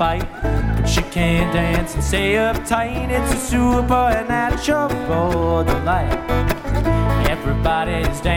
fight, but she can't dance and stay uptight. It's a supernatural delight. Everybody's dancing